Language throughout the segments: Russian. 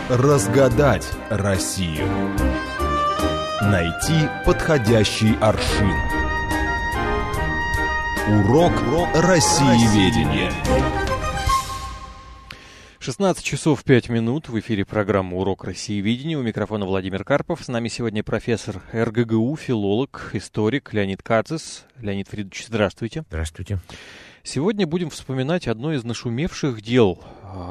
Разгадать Россию. Найти подходящий аршин. Урок Россиеведения. 16 часов 5 минут. В эфире программа «Урок Россиеведения». У микрофона Владимир Карпов. С нами сегодня профессор РГГУ, филолог, историк Леонид Кацис. Леонид Фридович, здравствуйте. Здравствуйте. Сегодня будем вспоминать одно из нашумевших дел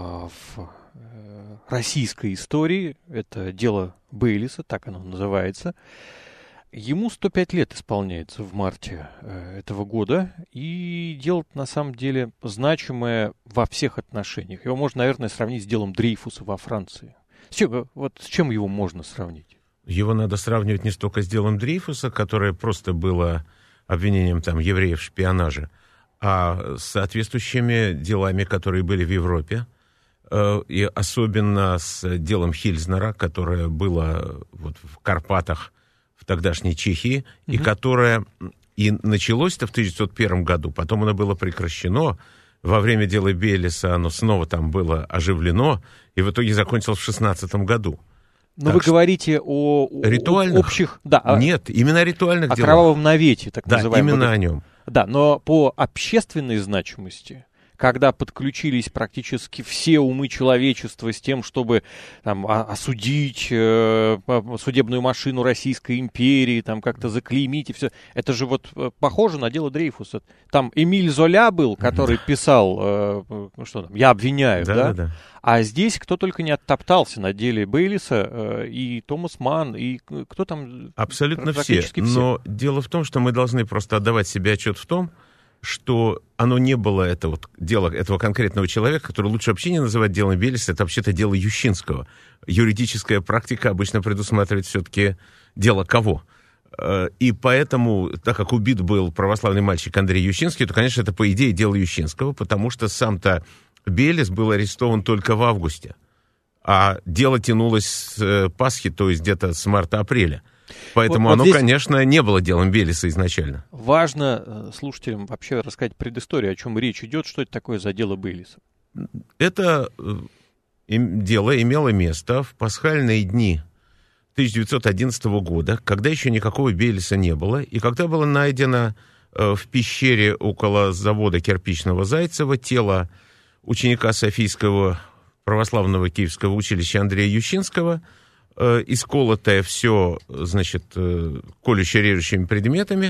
в российской истории. Это дело Бейлиса, так оно называется. Ему 105 лет исполняется в марте этого года, и дело на самом деле значимое во всех отношениях. Его можно, наверное, сравнить с делом Дрейфуса во Франции. С чем его можно сравнить? Его надо сравнивать не столько с делом Дрейфуса, которое просто было обвинением евреев в шпионаже, а с соответствующими делами, которые были в Европе, и особенно с делом Хильзнера, которое было в Карпатах, в тогдашней Чехии, и которое и началось-то в 1901 году, потом оно было прекращено, во время дела Бейлиса оно снова там было оживлено, и в итоге закончилось в 1916 году. Но вы говорите о общих... Да, нет, именно о ритуальных делах. О кровавом навете, так называемом. Да, именно о нем. Да, но по общественной значимости, когда подключились практически все умы человечества с тем, чтобы осудить судебную машину Российской империи, как-то заклеймить и все. Это же похоже на дело Дрейфуса. Там Эмиль Золя был, который писал, «Я обвиняю», да? А здесь кто только не оттоптался на деле Бейлиса, и Томас Манн, и кто там... Абсолютно все. Но дело в том, что мы должны просто отдавать себе отчет в том, что оно не было дело этого конкретного человека, который лучше вообще не называть делом Бейлиса, это вообще-то дело Ющинского. Юридическая практика обычно предусматривает все-таки дело кого. И поэтому, так как убит был православный мальчик Андрей Ющинский, то, конечно, это по идее дело Ющинского, потому что сам-то Бейлис был арестован только в августе, а дело тянулось с Пасхи, то есть где-то с марта-апреля. Поэтому оно, конечно, не было делом Бейлиса изначально. Важно слушателям вообще рассказать предысторию, о чем речь идет, что это такое за дело Бейлиса. Это дело имело место в пасхальные дни 1911 года, когда еще никакого Бейлиса не было, и когда было найдено в пещере около завода кирпичного Зайцева тело ученика Софийского православного киевского училища Андрея Ющинского, исколотое все, колюще-режущими предметами,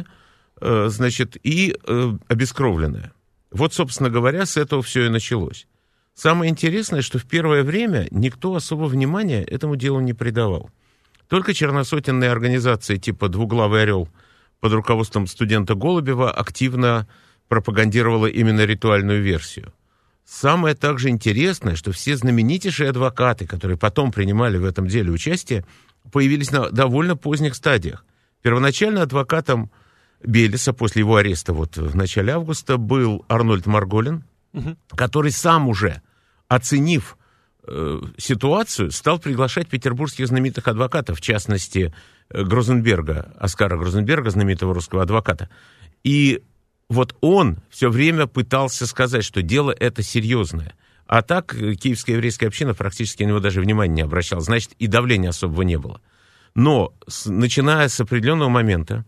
и обескровленное. Собственно говоря, с этого все и началось. Самое интересное, что в первое время никто особо внимания этому делу не придавал. Только черносотенные организации типа «Двуглавый орел» под руководством студента Голубева активно пропагандировала именно ритуальную версию. Самое также интересное, что все знаменитейшие адвокаты, которые потом принимали в этом деле участие, появились на довольно поздних стадиях. Первоначально адвокатом Бейлиса после его ареста в начале августа был Арнольд Марголин, который сам уже, оценив ситуацию, стал приглашать петербургских знаменитых адвокатов, в частности Грозенберга, Оскара Грозенберга, знаменитого русского адвоката. И он все время пытался сказать, что дело это серьезное. А так киевская еврейская община практически на него даже внимания не обращала. Значит, и давления особого не было. Но, начиная с определенного момента,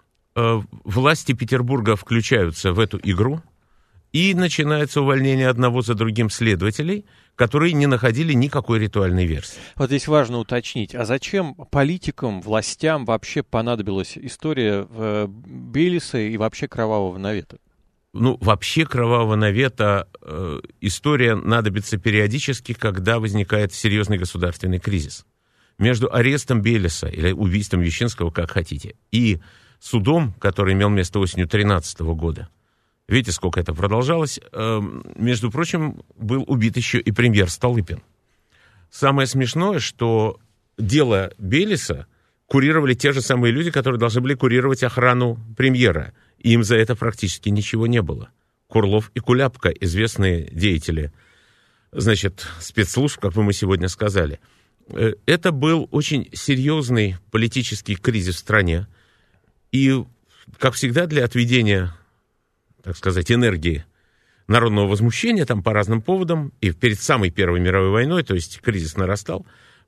власти Петербурга включаются в эту игру, и начинается увольнение одного за другим следователей, которые не находили никакой ритуальной версии. Здесь важно уточнить, а зачем политикам, властям вообще понадобилась история Бейлиса и вообще кровавого навета? Вообще кровавого навета история надобится периодически, когда возникает серьезный государственный кризис. Между арестом Бейлиса, или убийством Ющинского, как хотите, и судом, который имел место осенью 2013 года, видите, сколько это продолжалось. Между прочим, был убит еще и премьер Столыпин. Самое смешное, что дело Бейлиса курировали те же самые люди, которые должны были курировать охрану премьера. И им за это практически ничего не было. Курлов и Куляпка, известные деятели, спецслужб, как бы мы сегодня сказали. Это был очень серьезный политический кризис в стране. И, как всегда, для отведения, так сказать, энергии народного возмущения там по разным поводам, и перед самой Первой мировой войной, то есть кризис нарастал,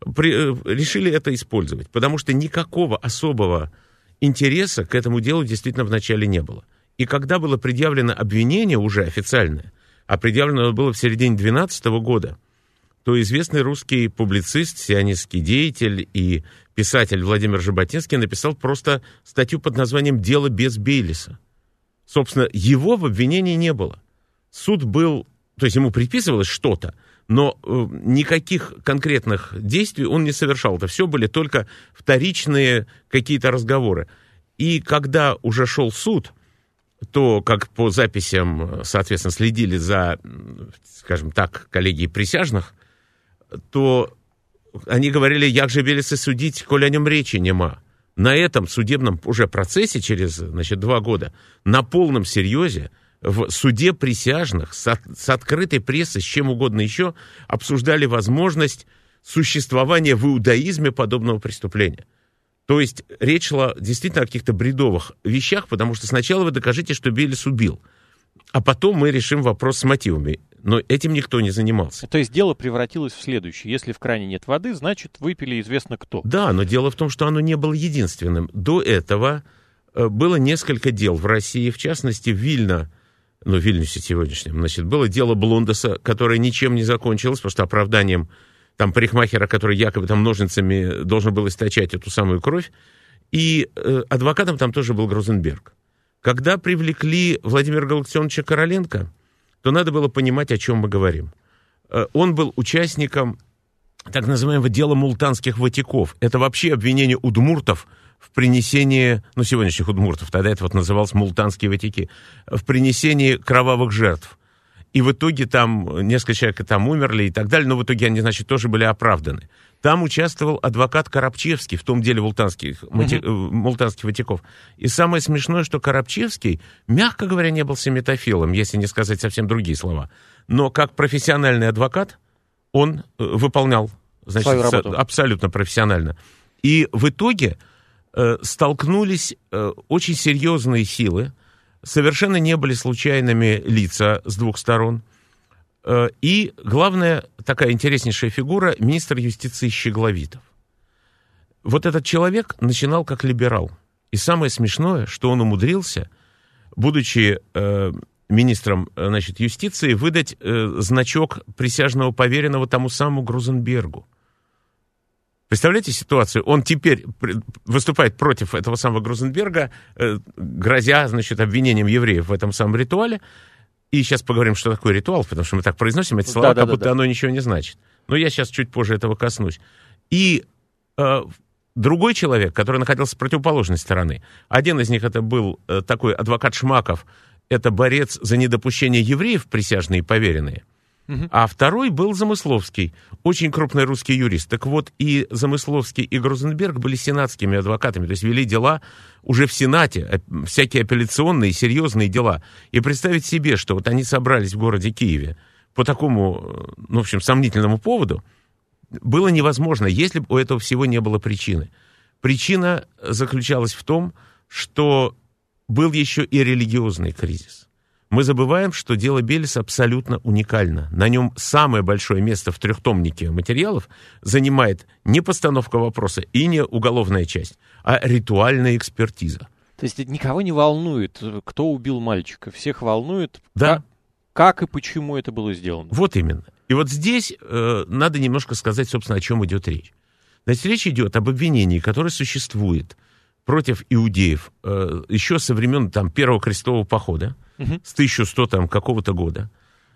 решили это использовать, потому что никакого особого интереса к этому делу действительно вначале не было. И когда было предъявлено обвинение уже официальное, а предъявлено было в середине 2012 года, то известный русский публицист, сионистский деятель и писатель Владимир Жаботинский написал просто статью под названием «Дело без Бейлиса». Собственно, его в обвинении не было. Суд был, то есть ему приписывалось что-то, но никаких конкретных действий он не совершал. Это все были только вторичные какие-то разговоры. И когда уже шел суд, то, как по записям, соответственно, следили за, скажем так, коллегией присяжных, то они говорили, як же Белеса судить, коль о нем речи нема. На этом судебном уже процессе через, 2 года на полном серьезе в суде присяжных с открытой прессой, с чем угодно еще, обсуждали возможность существования в иудаизме подобного преступления. То есть речь шла действительно о каких-то бредовых вещах, потому что сначала вы докажите, что Белес убил, а потом мы решим вопрос с мотивами. Но этим никто не занимался. То есть дело превратилось в следующее. Если в кране нет воды, значит, выпили известно кто. Да, но дело в том, что оно не было единственным. До этого было несколько дел в России, в частности, в Вильнюсе сегодняшнем, было дело Блондеса, которое ничем не закончилось, потому что оправданием там парикмахера, который якобы там ножницами должен был источать эту самую кровь, и адвокатом там тоже был Грузенберг. Когда привлекли Владимира Галактионовича Короленко, то надо было понимать, о чем мы говорим. Он был участником так называемого дела мултанских ватиков. Это вообще обвинение удмуртов в принесении, сегодняшних удмуртов, тогда это называлось мултанские ватики, в принесении кровавых жертв. И в итоге там несколько человек там умерли и так далее, но в итоге они, тоже были оправданы. Там участвовал адвокат Коробчевский в том деле мултанских ватиков. И самое смешное, что Коробчевский, мягко говоря, не был семитофилом, если не сказать совсем другие слова. Но как профессиональный адвокат он выполнял свою работу абсолютно профессионально. И в итоге столкнулись очень серьезные силы, совершенно не были случайными лица с двух сторон. И, главная, такая интереснейшая фигура, министр юстиции Щегловитов. Вот этот человек начинал как либерал. И самое смешное, что он умудрился, будучи министром юстиции, выдать значок присяжного поверенного тому самому Грузенбергу. Представляете ситуацию? Он теперь выступает против этого самого Грузенберга, грозя, обвинением евреев в этом самом ритуале. И сейчас поговорим, что такое ритуал, потому что мы так произносим эти слова, как будто оно ничего не значит. Но я сейчас чуть позже этого коснусь. И другой человек, который находился с противоположной стороны, один из них это был такой адвокат Шмаков, это борец за недопущение евреев в присяжные поверенные. А второй был Замысловский, очень крупный русский юрист. Так вот, и Замысловский, и Грузенберг были сенатскими адвокатами, то есть вели дела уже в Сенате, всякие апелляционные, серьезные дела. И представить себе, что вот они собрались в городе Киеве по такому, сомнительному поводу, было невозможно, если бы у этого всего не было причины. Причина заключалась в том, что был еще и религиозный кризис. Мы забываем, что дело Белеса абсолютно уникально. На нем самое большое место в трехтомнике материалов занимает не постановка вопроса и не уголовная часть, а ритуальная экспертиза. То есть никого не волнует, кто убил мальчика. Всех волнует, да. как и почему это было сделано. Вот именно. И вот здесь надо немножко сказать, собственно, о чем идет речь. Значит, речь идет об обвинении, которое существует против иудеев еще со времен Первого крестового похода, с 1100 какого-то года.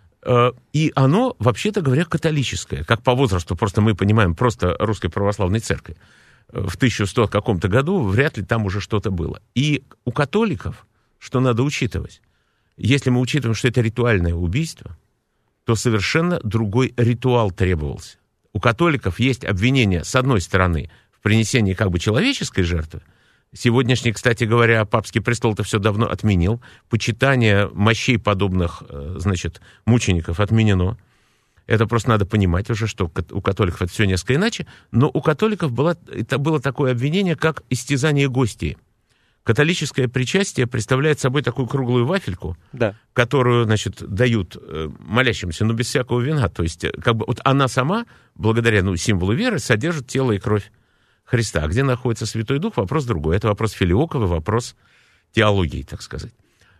И оно, вообще-то говоря, католическое, как по возрасту, просто мы понимаем, просто Русской Православной Церкви. В 1100 каком-то году вряд ли там уже что-то было. И у католиков, что надо учитывать, если мы учитываем, что это ритуальное убийство, то совершенно другой ритуал требовался. У католиков есть обвинение, с одной стороны, в принесении человеческой жертвы. Сегодняшний, кстати говоря, папский престол-то все давно отменил. Почитание мощей подобных, мучеников отменено. Это просто надо понимать уже, что у католиков это все несколько иначе. Но у католиков было такое обвинение, как истязание гостей. Католическое причастие представляет собой такую круглую вафельку, Да. которую, значит, дают молящимся, но без всякого вина. То есть, как бы, вот она сама, благодаря символу веры, содержит тело и кровь Христа. А где находится Святой Дух, вопрос другой. Это вопрос филиоковый, вопрос теологии, так сказать.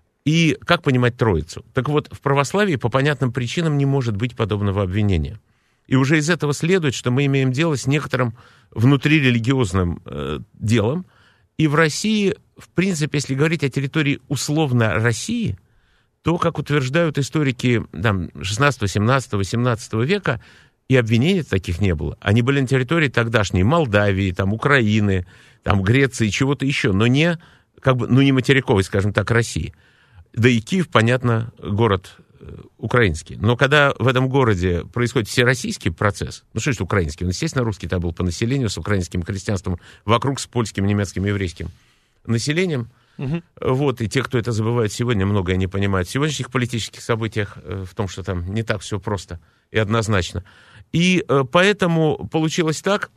И как понимать Троицу? Так вот, в православии по понятным причинам не может быть подобного обвинения. И уже из этого следует, что мы имеем дело с некоторым внутрирелигиозным делом. И в России, в принципе, если говорить о территории условно России, то, как утверждают историки там, 16, 17, 18 века, и обвинений таких не было. Они были на территории тогдашней Молдавии, там, Украины, там, Греции, чего-то еще, но не, как бы, не материковой, скажем так, России. Да и Киев, понятно, город украинский. Но когда в этом городе происходит всероссийский процесс, что это украинский? Он, естественно, русский там был по населению, с украинским христианством, вокруг с польским, немецким, еврейским населением. Вот, и те, кто это забывает сегодня, многое не понимают. В сегодняшних политических событиях, в том, что там не так все просто и однозначно. И поэтому получилось так,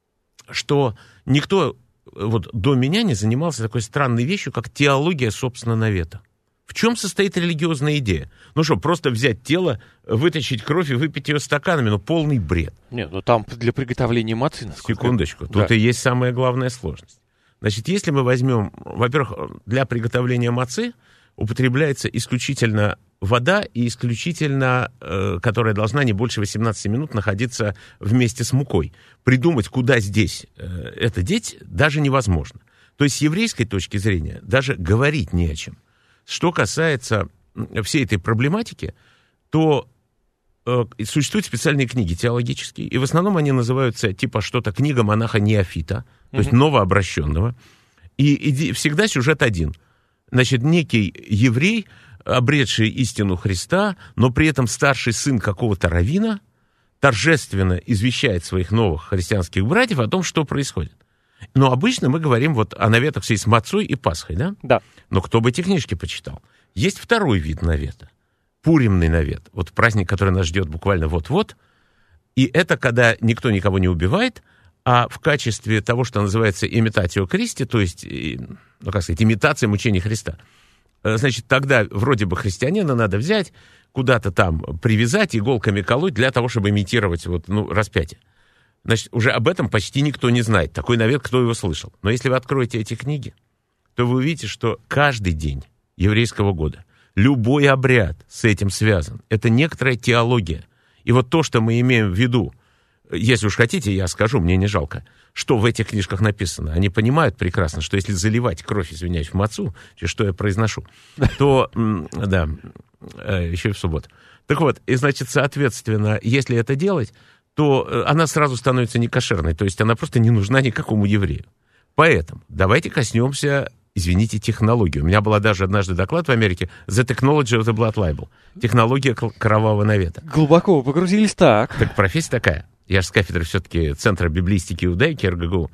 что никто вот до меня не занимался такой странной вещью, как теология, собственно, навета. В чем состоит религиозная идея? Просто взять тело, вытащить кровь и выпить ее стаканами? Полный бред. Нет, там для приготовления мацы... Секундочку, тут и есть самая главная сложность. Значит, если мы возьмем, во-первых, для приготовления мацы употребляется исключительно вода и исключительно, которая должна не больше 18 минут находиться вместе с мукой. Придумать, куда здесь это деть, даже невозможно. То есть с еврейской точки зрения даже говорить не о чем. Что касается всей этой проблематики, то существуют специальные книги теологические, и в основном они называются типа что-то «Книга монаха Неофита», то есть новообращенного, и всегда сюжет один. Значит, некий еврей, обретший истину Христа, но при этом старший сын какого-то раввина, торжественно извещает своих новых христианских братьев о том, что происходит. Но обычно мы говорим вот о наветах в связи с Мацой и Пасхой, да? Да. Но кто бы эти книжки почитал? Есть второй вид навета. Пуримный навет. Вот праздник, который нас ждет буквально вот-вот. И это когда никто никого не убивает, а в качестве того, что называется имитатио Кристи, то есть, имитация мучений Христа. Значит, тогда вроде бы христианина надо взять, куда-то там привязать, иголками колоть для того, чтобы имитировать распятие. Значит, уже об этом почти никто не знает. Такой навет, кто его слышал. Но если вы откроете эти книги, то вы увидите, что каждый день еврейского года любой обряд с этим связан. Это некоторая теология. И вот то, что мы имеем в виду, если уж хотите, я скажу, мне не жалко, что в этих книжках написано. Они понимают прекрасно, что если заливать кровь, извиняюсь, в мацу, что я произношу, то, да, еще и в субботу. Так вот, и значит, соответственно, если это делать, то она сразу становится некошерной, то есть она просто не нужна никакому еврею. Поэтому давайте коснемся, извините, технологии. У меня была даже однажды доклад в Америке «The Technology of the Blood Libel» — технология кровавого навета. Глубоко вы погрузились так. Так профессия такая. Я же с кафедры все-таки Центра библистики и иудаики РГГУ.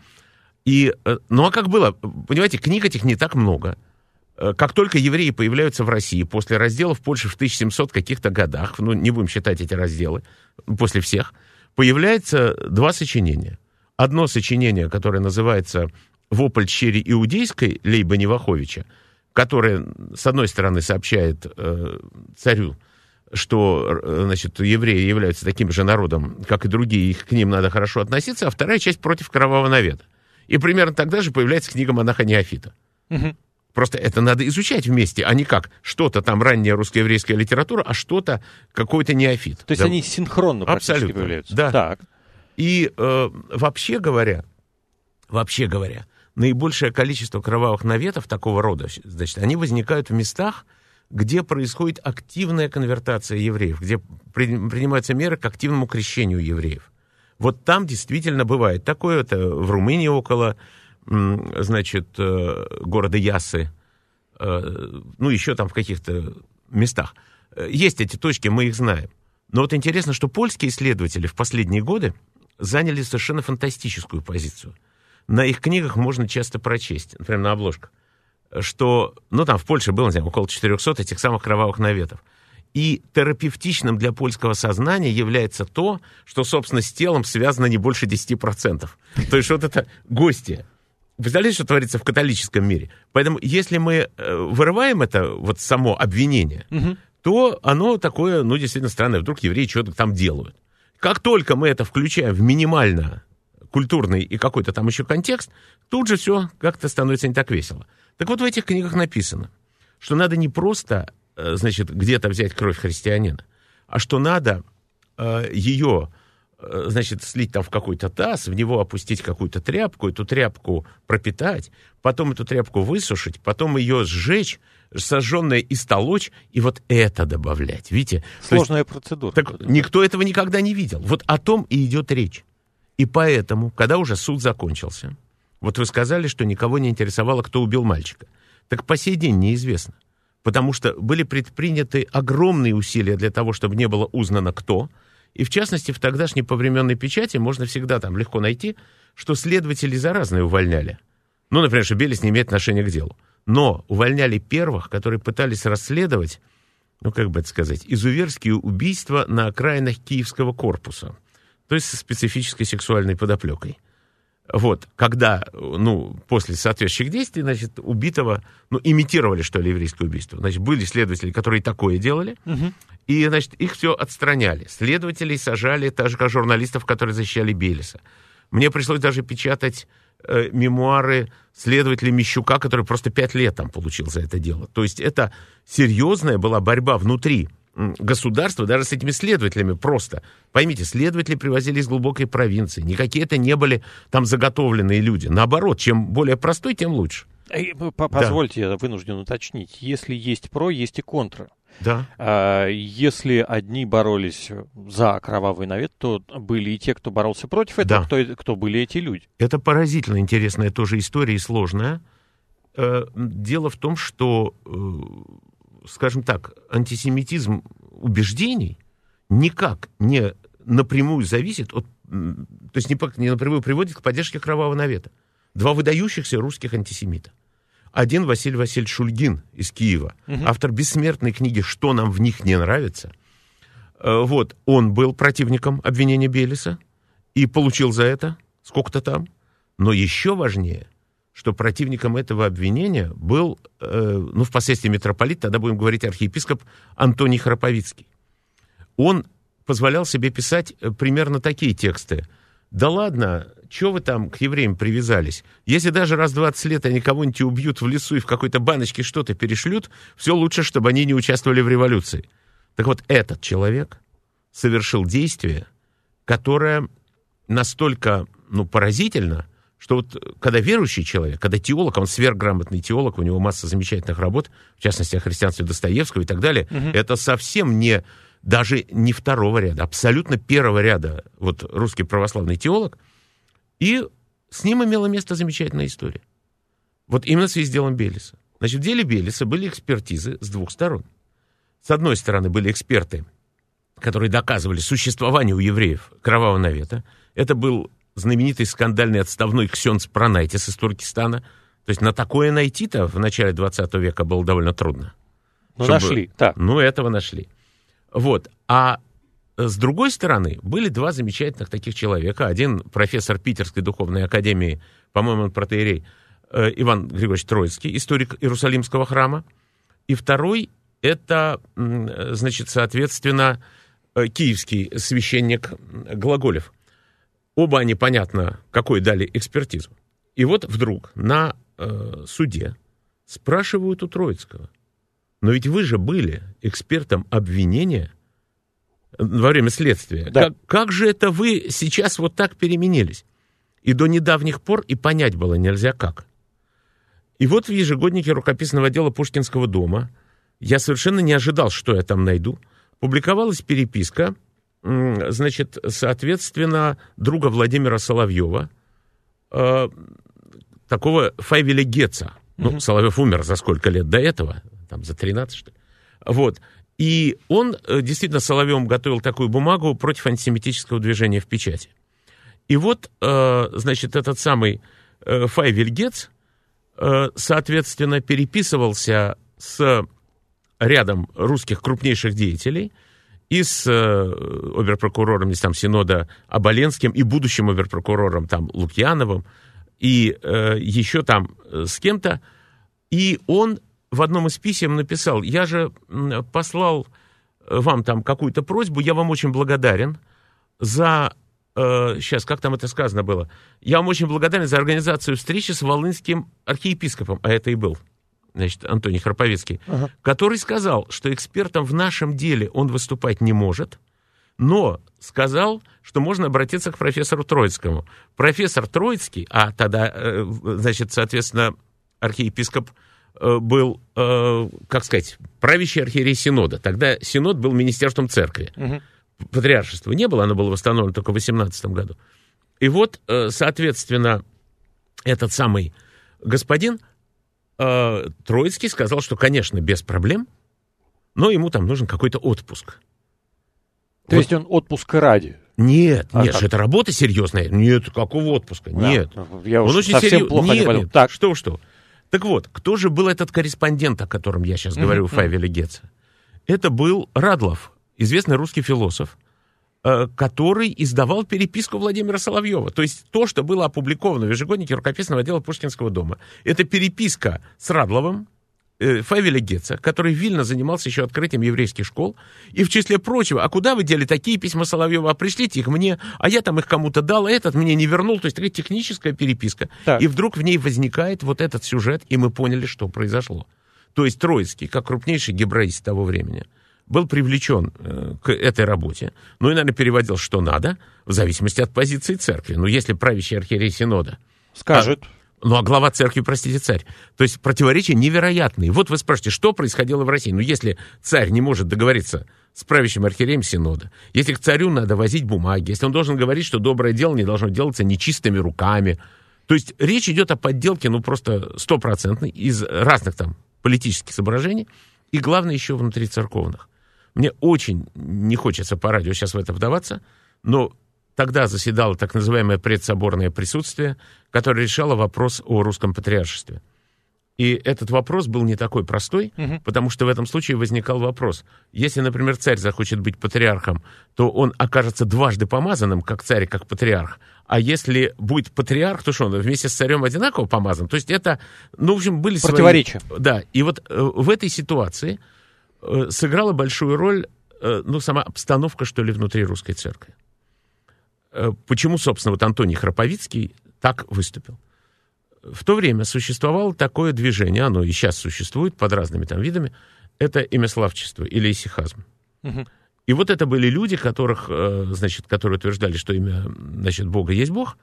И, а как было? Понимаете, книг этих не так много. Как только евреи появляются в России после раздела в Польше в 1700 каких-то годах, не будем считать эти разделы, после всех, появляется два сочинения. Одно сочинение, которое называется «Вопль черри иудейской» Лейба Неваховича, которое, с одной стороны, сообщает царю, что, значит, евреи являются таким же народом, как и другие, их к ним надо хорошо относиться, а вторая часть против кровавого навета. И примерно тогда же появляется книга монаха Неофита. Угу. Просто это надо изучать вместе, а не как что-то там ранняя русско-еврейская литература, а что-то какой-то неофит. То есть да? они синхронно практически появляются. Да. Так. И вообще говоря, наибольшее количество кровавых наветов такого рода, значит, они возникают в местах, где происходит активная конвертация евреев, где принимаются меры к активному крещению евреев. Вот там действительно бывает такое, это в Румынии около, значит, города Яссы, еще там в каких-то местах. Есть эти точки, мы их знаем. Но вот интересно, что польские исследователи в последние годы заняли совершенно фантастическую позицию. На их книгах можно часто прочесть, например, на обложках, что, там в Польше было, не знаю, около 400 этих самых кровавых наветов. И терапевтичным для польского сознания является то, что, собственно, с телом связано не больше 10%. То есть вот это гостья. представляете, что творится в католическом мире? Поэтому, если мы вырываем это вот само обвинение, то оно такое, ну, действительно странное. Вдруг евреи что-то там делают. Как только мы это включаем в минимально культурный и какой-то там еще контекст, тут же все как-то становится не так весело. Так вот, в этих книгах написано, что надо не просто, значит, где-то взять кровь христианина, а что надо ее, значит, слить там в какой-то таз, в него опустить какую-то тряпку, эту тряпку пропитать, потом эту тряпку высушить, потом ее сжечь, сожженное истолочь, и вот это добавлять. Видите? Сложная процедура. Так никто этого никогда не видел. Вот о том и идет речь. И поэтому, когда уже суд закончился, вот вы сказали, что никого не интересовало, кто убил мальчика. Так по сей день неизвестно. Потому что были предприняты огромные усилия для того, чтобы не было узнано кто. И в частности, в тогдашней повременной печати можно всегда там легко найти, что следователи за разные увольняли. Ну, например, что Белес не имеет отношения к делу. Но увольняли первых, которые пытались расследовать, ну, как бы это сказать, изуверские убийства на окраинах Киевского корпуса. То есть со специфической сексуальной подоплекой. Вот, когда, ну, после соответствующих действий, значит, убитого, ну, имитировали, что ли, еврейское убийство. Значит, были следователи, которые такое делали, и, значит, их все отстраняли. Следователей сажали, так же, как журналистов, которые защищали Белеса. Мне пришлось даже печатать мемуары следователя Мищука, который просто 5 лет там получил за это дело. То есть это серьезная была борьба внутри государства, даже с этими следователями просто. Поймите, следователи привозили из глубокой провинции. Никакие это не были там заготовленные люди. Наоборот, чем более простой, тем лучше. Позвольте, я вынужден уточнить. Если есть про, есть и контра. Да. Если одни боролись за кровавый навет, то были и те, кто боролся против этого, да. кто были эти люди. Это поразительно интересная тоже история и сложная. Дело в том, что, скажем так, антисемитизм убеждений никак не напрямую зависит от, то есть не напрямую приводит к поддержке кровавого навета. 2 выдающихся русских антисемита. Один Василий Васильевич Шульгин из Киева, автор бессмертной книги «Что нам в них не нравится». Вот, он был противником обвинения Белеса и получил за это сколько-то там. Но еще важнее, что противником этого обвинения был, ну, впоследствии митрополит, тогда будем говорить архиепископ Антоний Храповицкий. Он позволял себе писать примерно такие тексты. Да ладно, чего вы там к евреям привязались? Если даже раз в 20 лет они кого-нибудь убьют в лесу и в какой-то баночке что-то перешлют, все лучше, чтобы они не участвовали в революции. Так вот, этот человек совершил действие, которое настолько, ну, поразительно, что вот когда верующий человек, когда теолог, он сверхграмотный теолог, у него масса замечательных работ, в частности, о христианстве Достоевского и так далее, это совсем не, даже не второго ряда, абсолютно первого ряда, вот русский православный теолог, и с ним имела место замечательная история. Вот именно в связи с делом Белеса. Значит, в деле Белеса были экспертизы с 2 сторон. С одной стороны были эксперты, которые доказывали существование у евреев кровавого навета. Это был знаменитый скандальный отставной ксенц Пронайтис из Туркестана. То есть на такое найти-то в начале 20 века было довольно трудно. Ну, нашли, так. Ну, этого нашли. Вот. А с другой стороны, были 2 замечательных таких человека. Один профессор Питерской духовной академии, по-моему, он протоиерей, Иван Григорьевич Троицкий, историк Иерусалимского храма. И второй, это, значит, соответственно, киевский священник Глаголев. Оба они, понятно, какой дали экспертизу. И вот вдруг на суде спрашивают у Троицкого: но ведь вы же были экспертом обвинения во время следствия. Да. Как же это вы сейчас вот так переменились? И до недавних пор и понять было нельзя как. И вот в ежегоднике рукописного отдела Пушкинского дома, я совершенно не ожидал, что я там найду, публиковалась переписка, значит, соответственно, друга Владимира Соловьева, такого Фавеля Гетца. Ну, Соловьев умер за сколько лет до этого? Там за 13, что ли? Вот. И он действительно Соловьевым готовил такую бумагу против антисемитического движения в печати. И вот, значит, этот самый Фавель Гетц, соответственно, переписывался с рядом русских крупнейших деятелей, и с оберпрокурором там, Синода Оболенским, и будущим оберпрокурором там, Лукьяновым, и еще там с кем-то. И он в одном из писем написал: я же послал вам там какую-то просьбу, я вам очень благодарен за... сейчас, как там это сказано было? Я вам очень благодарен за организацию встречи с волынским архиепископом, а это и был, значит, Антоний Храповицкий, который сказал, что экспертом в нашем деле он выступать не может, но сказал, что можно обратиться к профессору Троицкому. Профессор Троицкий, а тогда, значит, соответственно, архиепископ был, как сказать, правящий архиерей Синода. Тогда Синод был министерством церкви. Патриаршества не было, оно было восстановлено только в 18 году. И вот, соответственно, этот самый господин Троицкий сказал, что, конечно, без проблем, но ему там нужен какой-то отпуск. То есть он отпуска ради? Нет, нет, это работа серьезная. Нет, какого отпуска? Да, нет. Я уж совсем плохо не понял. Так. Что? Так вот, кто же был этот корреспондент, о котором я сейчас говорю, Фавеле Гетце? Это был Радлов, известный русский философ, который издавал переписку Владимира Соловьева. То есть то, что было опубликовано в ежегоднике рукописного отдела Пушкинского дома. Это переписка с Радловым, Фавеля Гетце, который в Вильно занимался еще открытием еврейских школ. И в числе прочего: а куда вы дели такие письма Соловьева? А пришлите их мне, а я там их кому-то дал, а этот мне не вернул. То есть такая техническая переписка. Так. И вдруг в ней возникает вот этот сюжет, и мы поняли, что произошло. То есть Троицкий, как крупнейший гебраист того времени, был привлечен к этой работе, ну и, наверное, переводил, что надо, в зависимости от позиции церкви. Ну, если правящий архиерей Синода скажет... Ну, а глава церкви, простите, царь. То есть противоречия невероятные. Вот вы спрашиваете, что происходило в России? Ну, если царь не может договориться с правящим архиереем Синода, если к царю надо возить бумаги, если он должен говорить, что доброе дело не должно делаться нечистыми руками. То есть речь идет о подделке, ну, просто стопроцентной, из разных там политических соображений, и главное, еще внутри церковных. Мне очень не хочется по радио сейчас в это вдаваться, но... Тогда заседало так называемое предсоборное присутствие, которое решало вопрос о русском патриаршестве. И этот вопрос был не такой простой, потому что в этом случае возникал вопрос. Если, например, царь захочет быть патриархом, то он окажется дважды помазанным, как царь, как патриарх. А если будет патриарх, то что он вместе с царем одинаково помазан? То есть это, ну, в общем, были противоречия. Да, и вот в этой ситуации сыграла большую роль, ну, сама обстановка, что ли, внутри русской церкви. Почему, собственно, вот Антоний Храповицкий так выступил? В то время существовало такое движение, оно и сейчас существует под разными там видами, это имяславчество или исихазм. И вот это были люди, которых, значит, которые утверждали, что имя, значит, Бога есть Бог,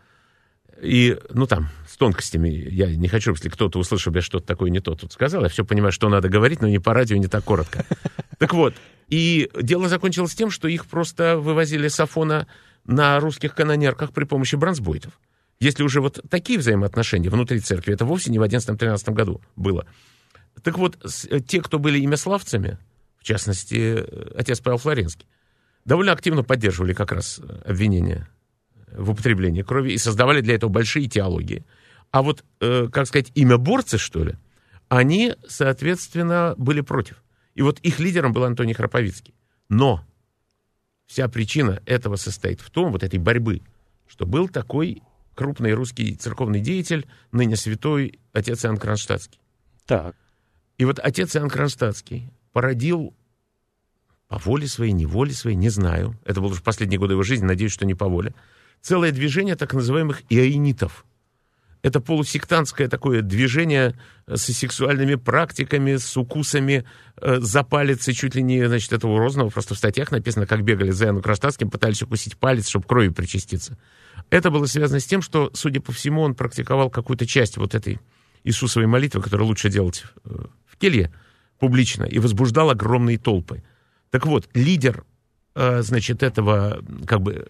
и, ну, там, с тонкостями, я не хочу, если кто-то услышал, я что-то такое не то тут сказал, я все понимаю, что надо говорить, но не по радио, не так коротко. Так вот, и дело закончилось тем, что их просто вывозили с Афона на русских канонерках при помощи бронзбойтов. Если уже вот такие взаимоотношения внутри церкви, это вовсе не в 11-13 году было. Так вот, те, кто были имяславцами, в частности, отец Павел Флоренский, довольно активно поддерживали как раз обвинения в употреблении крови и создавали для этого большие теологии. А вот, как сказать, имяборцы, что ли, они, соответственно, были против. И вот их лидером был Антоний Храповицкий. Но вся причина этого состоит в том, вот этой борьбы, что был такой крупный русский церковный деятель, ныне святой отец Иоанн Кронштадтский. Так. И вот отец Иоанн Кронштадтский породил по воле своей, не воле своей, не знаю. Это было уже в последние годы его жизни, надеюсь, что не по воле. Целое движение так называемых иоинитов. Это полусектантское такое движение с сексуальными практиками, с укусами за палец, и чуть ли не, значит, этого Розного, просто в статьях написано, как бегали за Иоанном Кронштадтским, пытались укусить палец, чтобы кровью причаститься. Это было связано с тем, что, судя по всему, он практиковал какую-то часть вот этой Иисусовой молитвы, которую лучше делать в келье публично, и возбуждал огромные толпы. Так вот, лидер, значит, этого, как бы,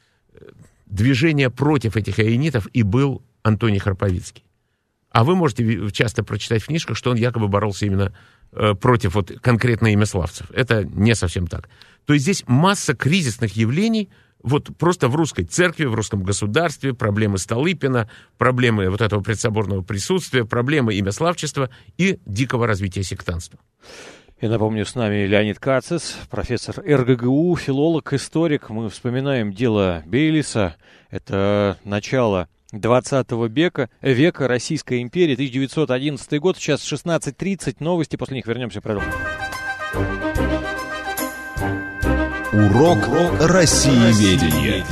движения против этих иоинитов и был Антоний Храповицкий. А вы можете часто прочитать в книжках, что он якобы боролся именно против вот конкретно имяславцев. Это не совсем так. То есть здесь масса кризисных явлений вот просто в русской церкви, в русском государстве, проблемы Столыпина, проблемы вот этого предсоборного присутствия, проблемы имяславчества и дикого развития сектантства. Я напомню, с нами Леонид Кацис, профессор РГГУ, филолог, историк. Мы вспоминаем дело Бейлиса. Это начало 20 века, Российская империя, 1911 год, сейчас 16:30, новости, после них вернемся, продолжим. Урок Россиеведения.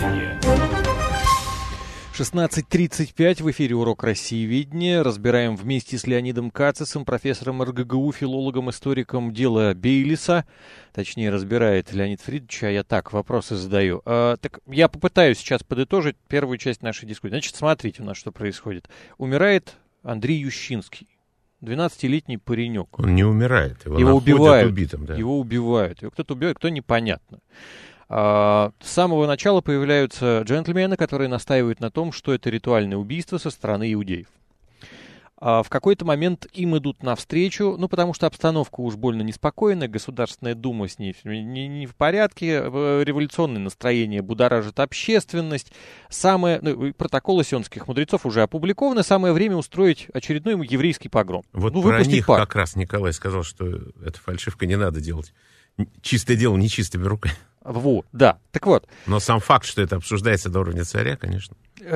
16:35 в эфире «Урок Россиеведения». Разбираем вместе с Леонидом Кацисом, профессором РГГУ, филологом, историком, дело Бейлиса. Точнее, разбирает Леонид Фридович, а я так вопросы задаю. Так я попытаюсь сейчас подытожить первую часть нашей дискуссии. Значит, смотрите у нас, что происходит. Умирает Андрей Ющинский, 12-летний паренек. Он не умирает, его убивают. Убитым, да. Его убивают. Его кто-то убивает, кто непонятно. С самого начала появляются джентльмены, которые настаивают на том, что это ритуальное убийство со стороны иудеев. В какой-то момент им идут навстречу, потому что обстановка уж больно неспокойная, Государственная Дума с ней не в порядке, революционное настроение будоражит общественность. Протоколы сионских мудрецов уже опубликованы, самое время устроить очередной еврейский погром. Вот про них как раз Николай сказал, что это фальшивка, не надо делать. Чистое дело нечистыми руками. Вот, да. Так вот. Но сам факт, что это обсуждается до уровня царя, конечно.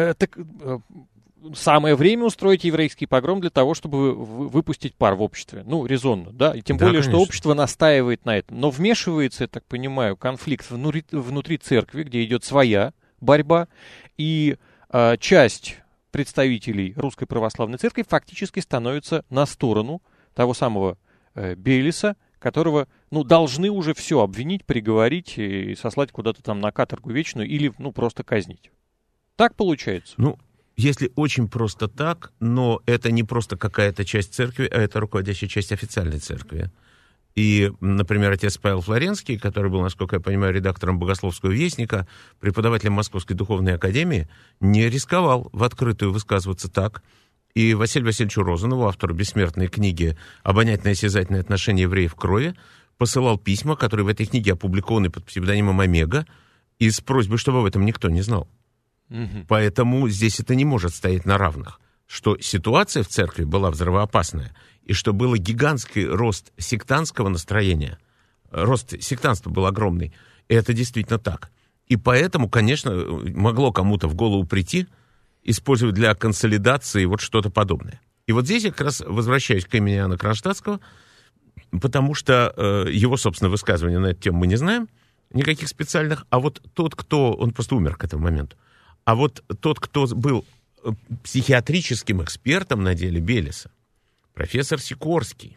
Самое время устроить еврейский погром для того, чтобы выпустить пар в обществе. Резонно, да? И тем более, конечно, что общество настаивает на этом. Но вмешивается, я так понимаю, конфликт внутри церкви, где идет своя борьба, и часть представителей Русской Православной Церкви фактически становится на сторону того самого Бейлиса, которого, должны уже все обвинить, приговорить и сослать куда-то там на каторгу вечную или, просто казнить. Так получается? Если очень просто так, но это не просто какая-то часть церкви, а это руководящая часть официальной церкви. И, например, отец Павел Флоренский, который был, насколько я понимаю, редактором «Богословского вестника», преподавателем Московской духовной академии, не рисковал в открытую высказываться так. И Василию Васильевичу Розанову, автору бессмертной книги «Обонятельное и осязательное отношение евреев к крови», посылал письма, которые в этой книге опубликованы под псевдонимом «Омега», и с просьбой, чтобы об этом никто не знал. Угу. Поэтому здесь это не может стоять на равных. Что ситуация в церкви была взрывоопасная, и что был гигантский рост сектантского настроения, рост сектантства был огромный, и это действительно так. И поэтому, конечно, могло кому-то в голову прийти использовать для консолидации вот что-то подобное. И вот здесь я как раз возвращаюсь к имени Иоанна Кронштадтского, потому что его, собственно, высказывания на эту тему мы не знаем, никаких специальных, а вот тот, кто, он просто умер к этому моменту, а вот тот, кто был психиатрическим экспертом на деле Бейлиса, профессор Сикорский,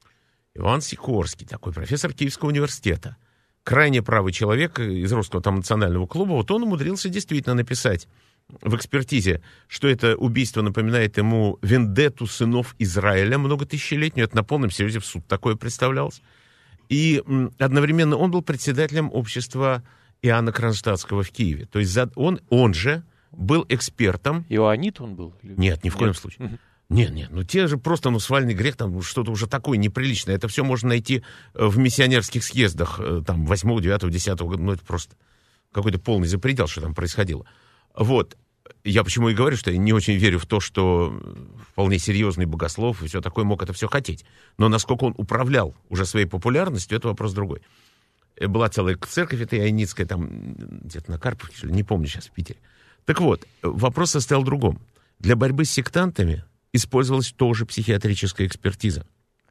Иван Сикорский, такой профессор Киевского университета, крайне правый человек из Русского там национального клуба, вот он умудрился действительно написать в экспертизе, что это убийство напоминает ему вендетту сынов Израиля многотысячелетнюю. Это на полном серьезе в суд такое представлялось. И одновременно он был председателем общества Иоанна Кронштадтского в Киеве. То есть он же был экспертом. Иоаннит он был? Нет, ни в коем случае. Нет, те же просто свальный грех, там что-то уже такое неприличное. Это все можно найти в миссионерских съездах, там, 8, 9, 10 года. Это просто какой-то полный запредел, что там происходило. Вот. Я почему и говорю, что я не очень верю в то, что вполне серьезный богослов и все такое мог это все хотеть. Но насколько он управлял уже своей популярностью, это вопрос другой. Была целая церковь, это Ионитская, там где-то на Карповке, что ли, не помню сейчас, в Питере. Так вот, вопрос состоял в другом. Для борьбы с сектантами использовалась тоже психиатрическая экспертиза.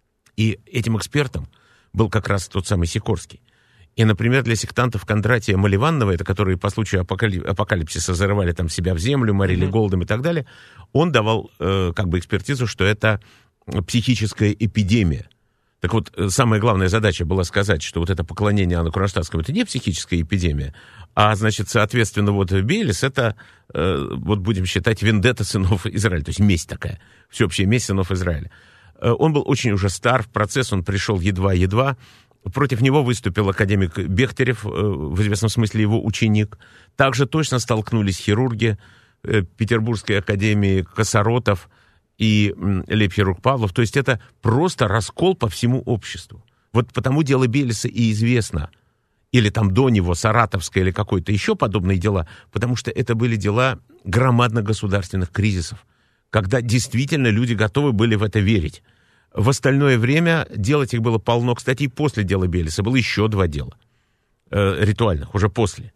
И этим экспертом был как раз тот самый Сикорский. И, например, для сектантов Кондратия Маливанова, это которые по случаю апокалипсиса зарывали там себя в землю, морили голодом и так далее, он давал экспертизу, что это психическая эпидемия. Так вот, самая главная задача была сказать, что вот это поклонение Иоанну Кронштадтскому это не психическая эпидемия, а, значит, соответственно, вот Бейлис это, вот будем считать, вендетта сынов Израиля, то есть месть такая, всеобщая месть сынов Израиля. Он был очень уже стар, в процесс он пришел едва-едва. Против него выступил академик Бехтерев, в известном смысле его ученик. Также точно столкнулись хирурги Петербургской академии Косоротов и лейб-хирург Павлов. То есть это просто раскол по всему обществу. Вот потому дело Бейлиса и известно. Или там до него Саратовское или какое-то еще подобные дела. Потому что это были дела громадных государственных кризисов. Когда действительно люди готовы были в это верить. В остальное время дел этих было полно. Кстати, и после дела Бейлиса было еще 2 дела ритуальных, уже после.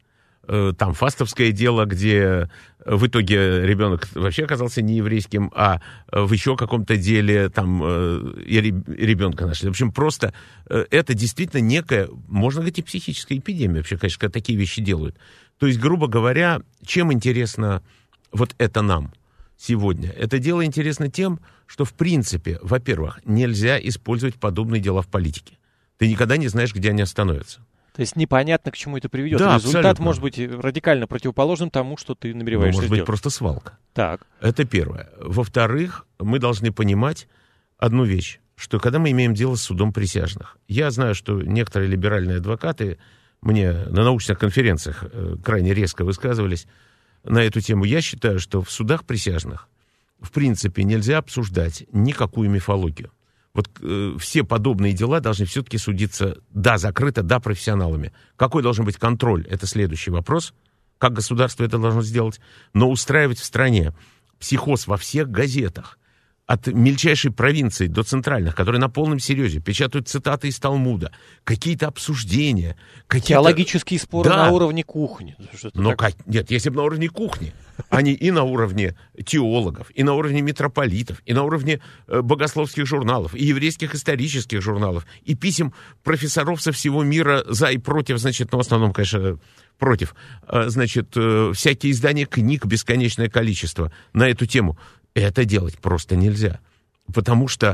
там фастовское дело, где в итоге ребенок вообще оказался не еврейским, а в еще каком-то деле там и ребенка нашли. В общем, просто это действительно некая, можно говорить, и психическая эпидемия вообще, конечно, когда такие вещи делают. То есть, грубо говоря, чем интересно вот это нам сегодня? Это дело интересно тем, что, в принципе, во-первых, нельзя использовать подобные дела в политике. Ты никогда не знаешь, где они остановятся. То есть непонятно, к чему это приведет. Да, результат абсолютно. может быть радикально противоположным тому, что ты намереваешься может быть, сделать. просто свалка. Так. Это первое. Во-вторых, мы должны понимать одну вещь, что когда мы имеем дело с судом присяжных, я знаю, что некоторые либеральные адвокаты мне на научных конференциях крайне резко высказывались на эту тему. Я считаю, что в судах присяжных в принципе нельзя обсуждать никакую мифологию. Вот все подобные дела должны все-таки судиться, да, закрыто, да, профессионалами. Какой должен быть контроль? Это следующий вопрос. Как государство это должно сделать? Но устраивать в стране психоз во всех газетах, от мельчайшей провинции до центральных, которые на полном серьезе печатают цитаты из Талмуда, какие-то обсуждения, какие-то... Теологические споры Да. на уровне кухни. Но нет, если бы на уровне кухни, они и на уровне теологов, и на уровне митрополитов, и на уровне богословских журналов, и еврейских исторических журналов, и писем профессоров со всего мира за и против, значит, ну, в основном, конечно, против, значит, всякие издания книг, бесконечное количество на эту тему. Это делать просто нельзя. Потому что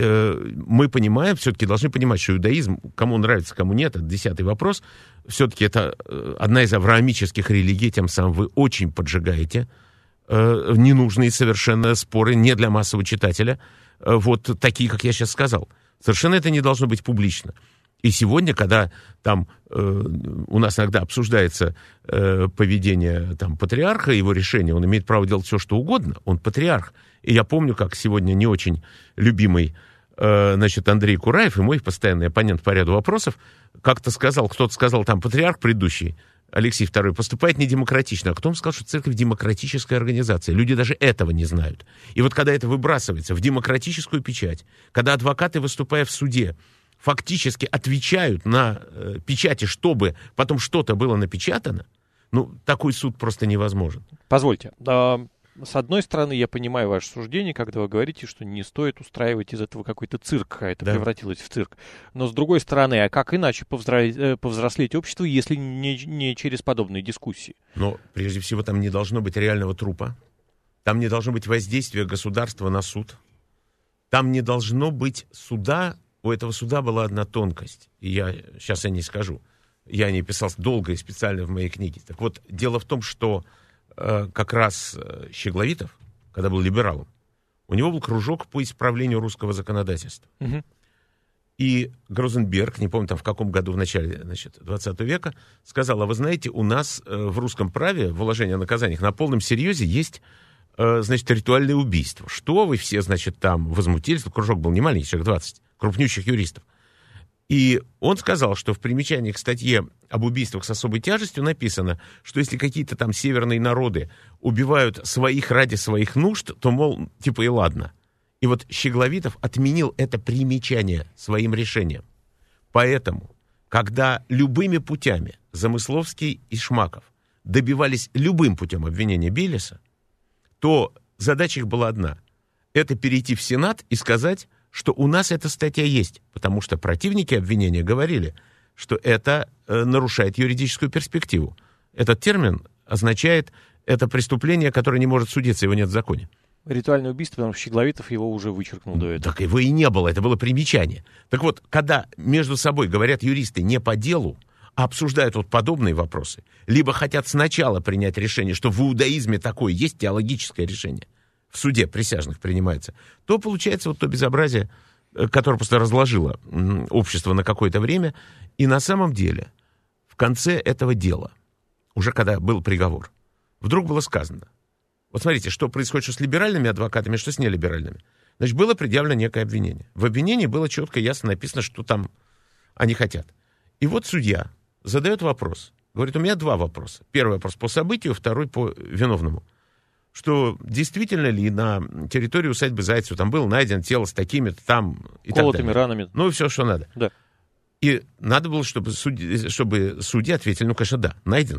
мы понимаем, все-таки должны понимать, что иудаизм, кому нравится, кому нет, это 10-й вопрос, все-таки это одна из авраамических религий, тем самым вы очень поджигаете ненужные совершенно споры не для массового читателя, вот такие, как я сейчас сказал. Совершенно это не должно быть публично. И сегодня, когда там у нас иногда обсуждается поведение там, патриарха, его решение, он имеет право делать все, что угодно, он патриарх. И я помню, как сегодня не очень любимый значит, Андрей Кураев и мой постоянный оппонент по ряду вопросов как-то сказал, кто-то сказал, там, патриарх предыдущий, Алексей II, поступает недемократично. А кто вам сказал, что церковь демократическая организация? Люди даже этого не знают. И вот когда это выбрасывается в демократическую печать, когда адвокаты, выступая в суде, фактически отвечают на печати, чтобы потом что-то было напечатано, ну, такой суд просто невозможен. Позвольте. С одной стороны, я понимаю ваше суждение, когда вы говорите, что не стоит устраивать из этого какой-то цирк, а это превратилось в цирк. Но с другой стороны, а как иначе повзрослеть общество, если не через подобные дискуссии? Но прежде всего там не должно быть реального трупа, там не должно быть воздействия государства на суд, там не должно быть суда. У этого суда была одна тонкость, и сейчас я не скажу. Я о ней писал долго и специально в моей книге. Так вот, дело в том, что как раз Щегловитов, когда был либералом, у него был кружок по исправлению русского законодательства. Угу. И Грозенберг, не помню, там в каком году, в начале 20 века, сказал, а вы знаете, у нас в русском праве в уложении о наказаниях на полном серьезе есть, значит, ритуальное убийство. Что вы все, значит, там возмутились? Кружок был не маленький, человек 20, крупнющих юристов. И он сказал, что в примечании к статье об убийствах с особой тяжестью написано, что если какие-то там северные народы убивают своих ради своих нужд, то, мол, типа и ладно. И вот Щегловитов отменил это примечание своим решением. Поэтому, когда любыми путями Замысловский и Шмаков добивались любым путем обвинения Белеса, то задача их была одна. Это перейти в Сенат и сказать, что у нас эта статья есть, потому что противники обвинения говорили, что это нарушает юридическую перспективу. Этот термин означает, это преступление, которое не может судиться, его нет в законе. Ритуальное убийство, потому что Щегловитов его уже вычеркнул до этого. Так его и не было, это было примечание. Так вот, когда между собой говорят юристы не по делу, а обсуждают вот подобные вопросы, либо хотят сначала принять решение, что в иудаизме такое есть теологическое решение, в суде присяжных принимается, то получается вот то безобразие, которое просто разложило общество на какое-то время. И на самом деле в конце этого дела, уже когда был приговор, вдруг было сказано, вот смотрите, что происходит что с либеральными адвокатами, что с нелиберальными. Значит, было предъявлено некое обвинение. В обвинении было четко, ясно написано, что там они хотят. И вот судья задает вопрос. Говорит, у меня два вопроса. Первый вопрос по событию, второй по виновному. Что действительно ли на территории усадьбы Зайцева там было найдено тело с такими-то там и колотыми так далее. ранами. Ну, все, что надо. Да. И надо было, чтобы судьи ответили, ну, конечно, да, найдено же.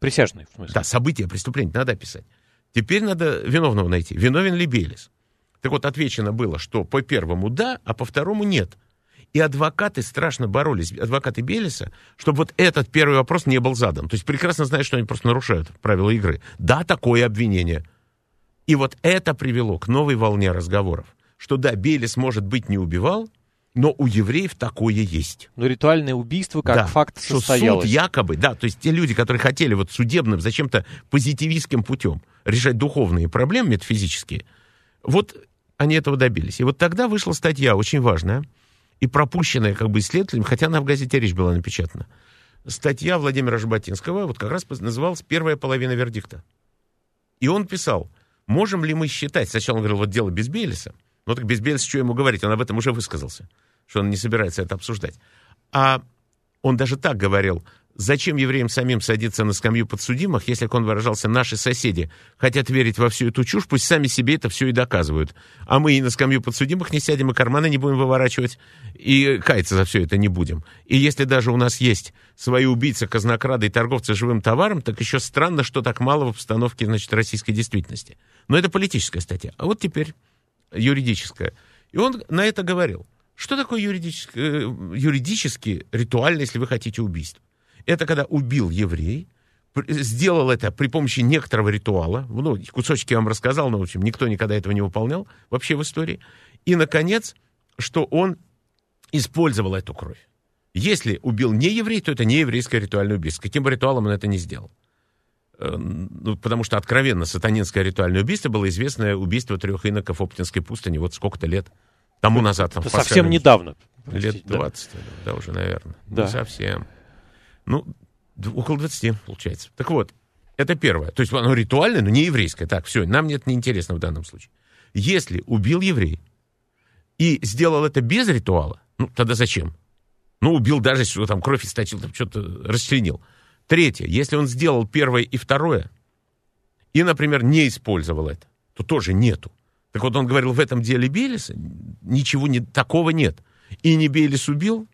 Присяжные, в смысле. Да, события преступления надо описать. Теперь надо виновного найти. Виновен ли Белес? Так вот, отвечено было, что по первому да, а по второму нет. И адвокаты страшно боролись, адвокаты Белеса, чтобы вот этот первый вопрос не был задан. То есть прекрасно знают, что они просто нарушают правила игры. Да, такое обвинение. И вот это привело к новой волне разговоров. Что да, Белес, может быть, не убивал, но у евреев такое есть. Но ритуальное убийство как факт состоялось. Суд якобы, да, то есть те люди, которые хотели вот судебным, зачем-то позитивистским путем решать духовные проблемы метафизические, вот они этого добились. И вот тогда вышла статья очень важная и пропущенная как бы исследователем, хотя она в газете «Речь» была напечатана. Статья Владимира Жаботинского вот как раз называлась «Первая половина вердикта». И он писал, можем ли мы считать, сначала он говорил, вот дело без Белеса, ну так без Белеса что ему говорить, он об этом уже высказался, что он не собирается это обсуждать. А он даже так говорил, зачем евреям самим садиться на скамью подсудимых, если, как он выражался, наши соседи хотят верить во всю эту чушь, пусть сами себе это все и доказывают. А мы и на скамью подсудимых не сядем, и карманы не будем выворачивать, и каяться за все это не будем. И если даже у нас есть свои убийцы, казнокрады и торговцы живым товаром, так еще странно, что так мало в обстановке, значит, российской действительности. Но это политическая статья. А вот теперь юридическая. И он на это говорил. Что такое юридически, ритуально, если вы хотите, убийство? Это когда убил еврей, сделал это при помощи некоторого ритуала, ну, кусочки я вам рассказал, но, в общем, никто никогда этого не выполнял вообще в истории. И, наконец, что он использовал эту кровь. Если убил не еврей, то это не еврейское ритуальное убийство. Каким бы ритуалом он это не сделал. Ну, потому что откровенно сатанинское ритуальное убийство было известное убийство 3 иноков Оптинской пустыни вот сколько лет тому назад. Это совсем недавно. Лет 20, да, уже, наверное. Да. Не совсем. Ну, около 20, получается. Так вот, это первое. То есть оно ритуальное, но не еврейское. Так, все, нам это не интересно в данном случае. Если убил еврей и сделал это без ритуала, ну, тогда зачем? Ну, убил даже, если там кровь источил, там что-то расчленил. Третье, если он сделал первое и второе, и, например, не использовал это, то тоже нету. Так вот, он говорил, в этом деле Белеса ничего такого нет. И не Белес убил,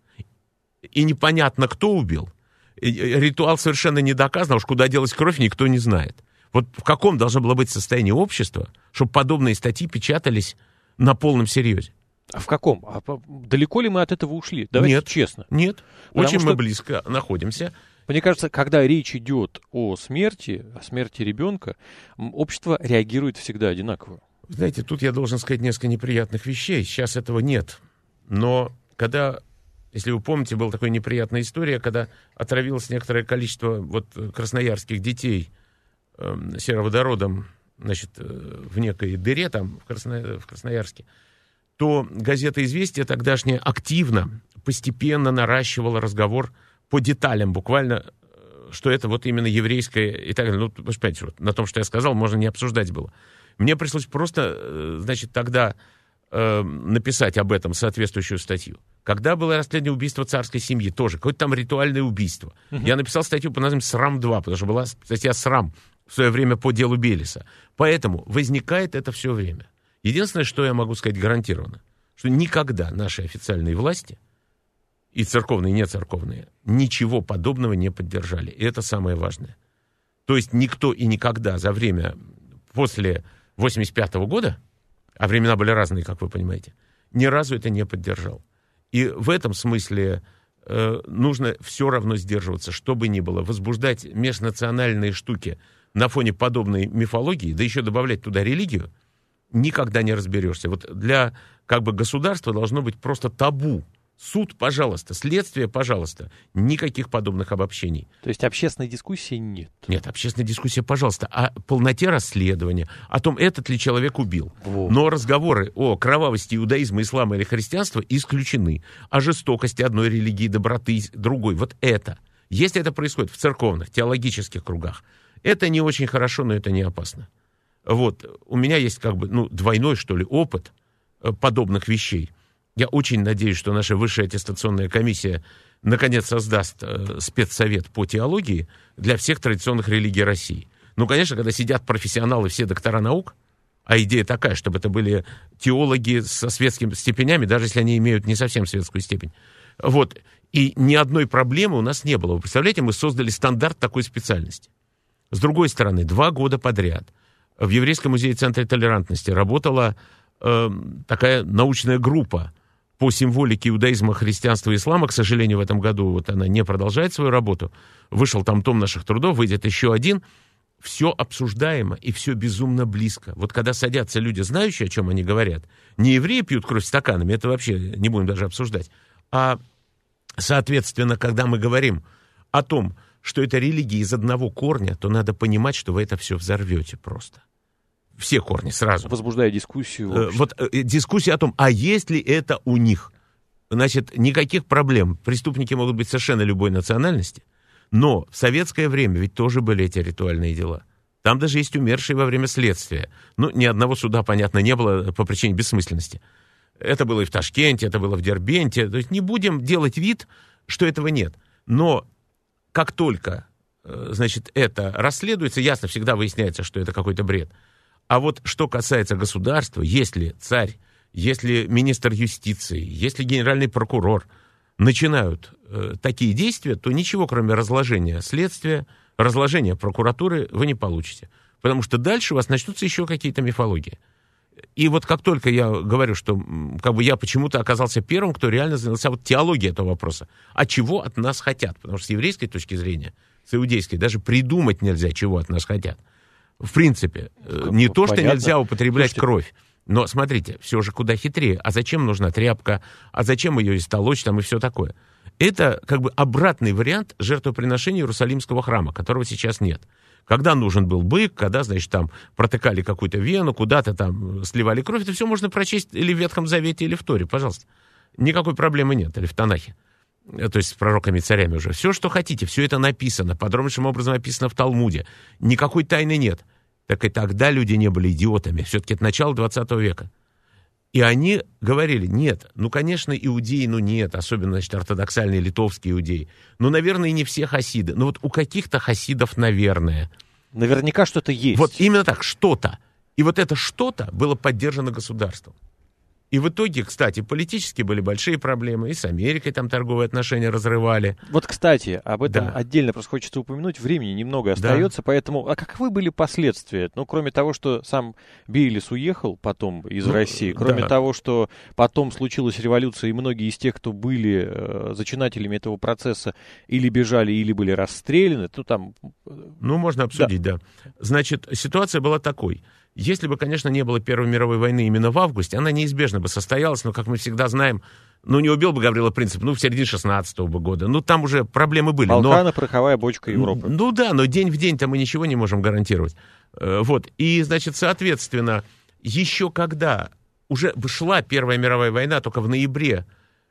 и непонятно, кто убил. Ритуал совершенно не доказан, уж куда делась кровь, никто не знает. Вот в каком должно было быть состоянии общества, чтобы подобные статьи печатались на полном серьезе? А в каком? Далеко ли мы от этого ушли? Давайте честно. Нет, очень мы близко находимся. Мне кажется, когда речь идет о смерти ребенка, общество реагирует всегда одинаково. Знаете, тут я должен сказать несколько неприятных вещей. Сейчас этого нет. Но когда, если вы помните, была такая неприятная история, когда отравилось некоторое количество вот красноярских детей сероводородом, значит, в некой дыре там в Красноярске, то газета «Известия» тогдашняя активно, постепенно наращивала разговор по деталям, буквально, что это вот именно еврейское и так далее. Ну, вы понимаете, вот на том, что я сказал, можно не обсуждать было. Мне пришлось просто, значит, тогда написать об этом соответствующую статью. Когда было расследование убийства царской семьи, тоже, какое-то там ритуальное убийство. Я написал статью под названием «Срам-2», потому что была статья «Срам» в свое время по делу Белеса. Поэтому возникает это все время. Единственное, что я могу сказать гарантированно, что никогда наши официальные власти, и церковные, и нецерковные, ничего подобного не поддержали. И это самое важное. То есть никто и никогда за время после 1985 года, а времена были разные, как вы понимаете, ни разу это не поддержал. И в этом смысле нужно все равно сдерживаться, что бы ни было. Возбуждать межнациональные штуки на фоне подобной мифологии, да еще добавлять туда религию, никогда не разберешься. Вот для как бы государства должно быть просто табу. Суд, пожалуйста, следствие, пожалуйста. Никаких подобных обобщений. То есть общественной дискуссии нет? Нет, общественная дискуссия, пожалуйста, о полноте расследования, о том, этот ли человек убил. Но разговоры о кровавости иудаизма, ислама или христианства исключены. О жестокости одной религии, доброты другой. Вот это. Если это происходит в церковных, теологических кругах, это не очень хорошо, но это не опасно. Вот. У меня есть как бы, двойной, что ли, опыт подобных вещей. Я очень надеюсь, что наша высшая аттестационная комиссия наконец создаст спецсовет по теологии для всех традиционных религий России. Ну, конечно, когда сидят профессионалы, все доктора наук, а идея такая, чтобы это были теологи со светскими степенями, даже если они имеют не совсем светскую степень. Вот. И ни одной проблемы у нас не было. Вы представляете, мы создали стандарт такой специальности. С другой стороны, 2 года подряд в Еврейском музее-центре толерантности работала такая научная группа по символике иудаизма, христианства и ислама. К сожалению, в этом году вот она не продолжает свою работу. Вышел там том наших трудов, выйдет еще один. Все обсуждаемо и все безумно близко. Вот когда садятся люди, знающие, о чем они говорят, не евреи пьют кровь стаканами, это вообще не будем даже обсуждать, а, соответственно, когда мы говорим о том, что это религия из одного корня, то надо понимать, что вы это все взорвете просто. Все корни сразу. Возбуждая дискуссию. Дискуссия о том, а есть ли это у них. Значит, никаких проблем. Преступники могут быть совершенно любой национальности. Но в советское время ведь тоже были эти ритуальные дела. Там даже есть умершие во время следствия. Ну, ни одного суда, понятно, не было по причине бессмысленности. Это было и в Ташкенте, это было в Дербенте. То есть не будем делать вид, что этого нет. Но как только, значит, это расследуется, ясно, всегда выясняется, что это какой-то бред. А вот что касается государства, если царь, если министр юстиции, если генеральный прокурор начинают такие действия, то ничего, кроме разложения следствия, разложения прокуратуры, вы не получите. Потому что дальше у вас начнутся еще какие-то мифологии. И вот как только я говорю, что как бы я почему-то оказался первым, кто реально занялся вот теологией этого вопроса. А чего от нас хотят? Потому что с еврейской точки зрения, с иудейской, даже придумать нельзя, чего от нас хотят. В принципе, не то, что нельзя употреблять кровь. Но, смотрите, все же куда хитрее. А зачем нужна тряпка? А зачем ее истолочь там и все такое? Это как бы обратный вариант жертвоприношения Иерусалимского храма, которого сейчас нет. Когда нужен был бык, когда, значит, там протыкали какую-то вену, куда-то там сливали кровь, это все можно прочесть или в Ветхом Завете, или в Торе, пожалуйста. Никакой проблемы нет, или в Танахе. То есть с пророками и царями уже. Все, что хотите, все это написано, подробнейшим образом описано в Талмуде. Никакой тайны нет. Так и тогда люди не были идиотами. Все-таки это начало 20 века. И они говорили, нет, ну, конечно, иудеи, ну, нет, особенно, значит, ортодоксальные литовские иудеи. Ну, наверное, и не все хасиды. Ну, вот у каких-то хасидов, наверное. Наверняка что-то есть. Вот именно так, что-то. И вот это что-то было поддержано государством. И в итоге, кстати, политически были большие проблемы, и с Америкой там торговые отношения разрывали. Вот, кстати, об этом отдельно просто хочется упомянуть, времени немного остается, поэтому, а каковы были последствия? Ну, кроме того, что сам Бейлис уехал потом из России, кроме того, что потом случилась революция, и многие из тех, кто были зачинателями этого процесса, или бежали, или были расстреляны, то там... Ну, можно обсудить, да. Значит, ситуация была такой. Если бы, конечно, не было Первой мировой войны именно в августе, она неизбежно бы состоялась, но, как мы всегда знаем, ну, не убил бы Гаврила Принцип, ну, в середине 16-го года. Ну, там уже проблемы были. Балканы, пороховая бочка Европы. Ну, да, но день в день-то мы ничего не можем гарантировать. Вот. И, значит, соответственно, еще когда уже шла Первая мировая война, только в ноябре,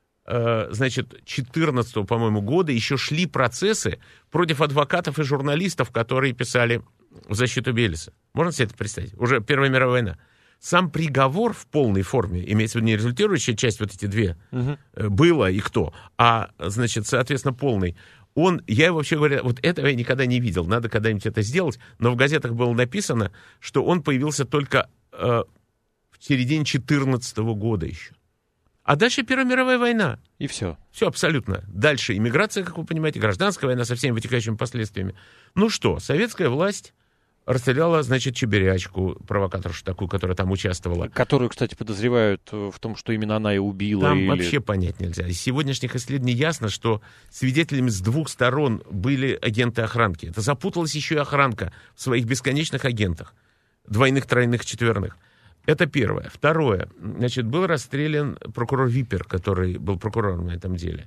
значит, 14-го, по-моему, года еще шли процессы против адвокатов и журналистов, которые писали в защиту Бейлиса. Можно себе это представить? Уже Первая мировая война. Сам приговор в полной форме, имеется в виду не результирующая часть, вот эти две, было и кто, а, значит, соответственно, полный, я вообще говоря, вот этого я никогда не видел, надо когда-нибудь это сделать, но в газетах было написано, что он появился только в середине 14 года еще. А дальше Первая мировая война. И все. Все абсолютно. Дальше иммиграция, как вы понимаете, гражданская война со всеми вытекающими последствиями. Ну что, советская власть расстреляла, значит, Чебирячку, провокаторшу такую, которая там участвовала. Которую, кстати, подозревают в том, что именно она и убила. Там вообще понять нельзя. Из сегодняшних исследований ясно, что свидетелями с двух сторон были агенты охранки. Это запуталась еще и охранка в своих бесконечных агентах. Двойных, тройных, четверных. Это первое. Второе. Значит, был расстрелян прокурор Випер, который был прокурором на этом деле.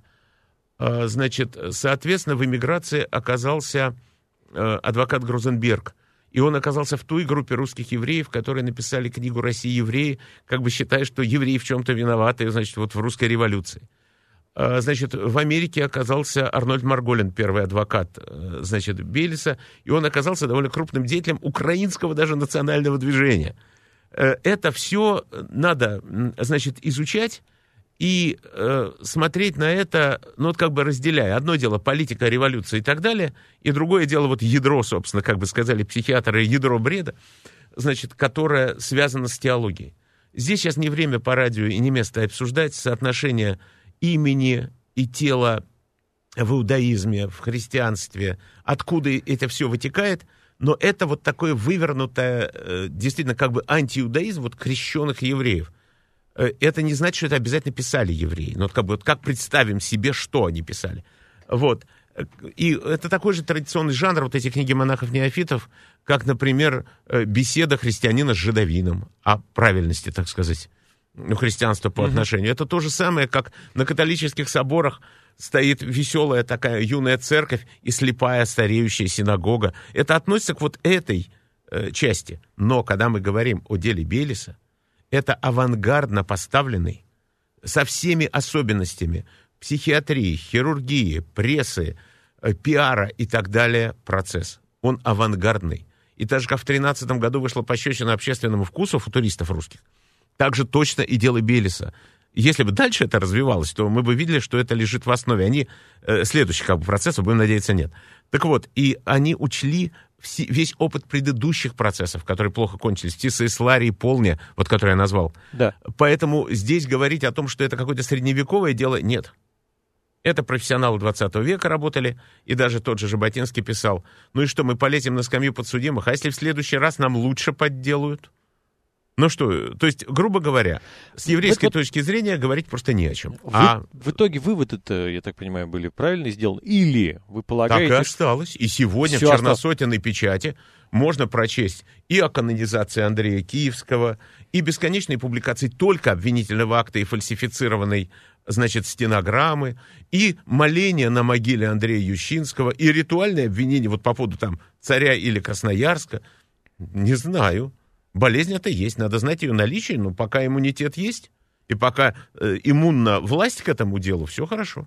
Значит, соответственно, в эмиграции оказался адвокат Грузенберг. И он оказался в той группе русских евреев, которые написали книгу «Россия евреи», как бы считая, что евреи в чем-то виноваты, значит, вот в русской революции. Значит, в Америке оказался Арнольд Марголин, первый адвокат, значит, Бейлиса, и он оказался довольно крупным деятелем украинского даже национального движения. Это все надо, значит, изучать и смотреть на это, ну, вот как бы разделяя. Одно дело политика, революция и так далее, и другое дело вот ядро, собственно, как бы сказали психиатры, ядро бреда, значит, которое связано с теологией. Здесь сейчас не время по радио и не место обсуждать соотношение имени и тела в иудаизме, в христианстве, откуда это все вытекает, Но это вот такое вывернутое, действительно, как бы антииудаизм вот крещенных евреев. Это не значит, что это обязательно писали евреи. Но вот как представим себе, что они писали. Вот. И это такой же традиционный жанр, вот эти книги монахов-неофитов, как, например, беседа христианина с жидовином о правильности, так сказать, христианства по отношению. Это то же самое, как на католических соборах стоит веселая такая юная церковь и слепая стареющая синагога. Это относится к вот этой части. Но когда мы говорим о деле Белиса, это авангардно поставленный, со всеми особенностями психиатрии, хирургии, прессы, пиара и так далее процесс. Он авангардный. И так же, как в 2013 году вышла пощечина общественному вкусу футуристов русских, так же точно и дело Белиса. Если бы дальше это развивалось, то мы бы видели, что это лежит в основе. Они следующих процессов, будем надеяться, нет. Так вот, и они учли весь опыт предыдущих процессов, которые плохо кончились, Тисса Ларии, Полня, вот который я назвал. Да. Поэтому здесь говорить о том, что это какое-то средневековое дело, нет. Это профессионалы 20 века работали, и даже тот же Жаботинский писал, ну и что, мы полезем на скамью подсудимых, а если в следующий раз нам лучше подделают? Ну что, то есть, грубо говоря, с еврейской точки зрения говорить просто не о чем. В итоге выводы-то, я так понимаю, были правильно сделаны? Или вы полагаете... Так и осталось. И сегодня в черносотенной печати можно прочесть и о канонизации Андрея Киевского, и бесконечные публикации только обвинительного акта и фальсифицированной, значит, стенограммы, и моление на могиле Андрея Ющинского, и ритуальное обвинение вот по поводу там царя или Красноярска. Не знаю. Болезнь это есть, надо знать ее наличие, но пока иммунитет есть, и пока иммунна власть к этому делу, все хорошо.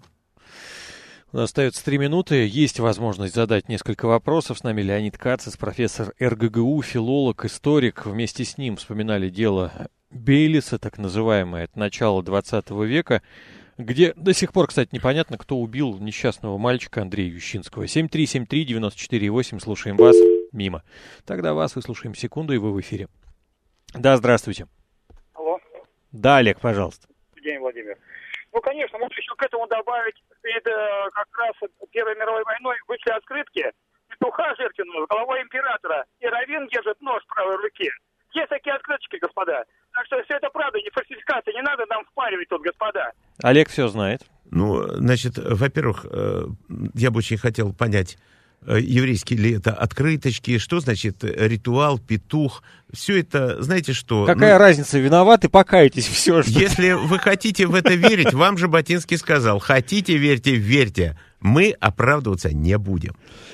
У нас остается 3 минуты, есть возможность задать несколько вопросов. С нами Леонид Кацис, профессор РГГУ, филолог, историк. Вместе с ним вспоминали дело Бейлиса, так называемое, от начала 20 века, где до сих пор, кстати, непонятно, кто убил несчастного мальчика Андрея Ющинского. 7373948, слушаем вас. Мимо. Тогда вас выслушаем секунду, и вы в эфире. Да, здравствуйте. Алло. Да, Олег, пожалуйста. Евгений Владимирович. Ну, конечно, можно еще к этому добавить, перед как раз Первой мировой войной вышли открытки петуха жертвенного с головой императора, и раввин держит нож в правой руке. Есть такие открыточки, господа. Так что все это правда, не фальсификация, не надо нам впаривать тут, господа. Олег все знает. Ну, значит, во-первых, я бы очень хотел понять, еврейские ли это открыточки, что значит ритуал, петух, все это, знаете что... Какая разница, виноваты, покайтесь, все что... Если вы хотите в это верить, вам же Ботинский сказал, хотите верьте, верьте, мы оправдываться не будем.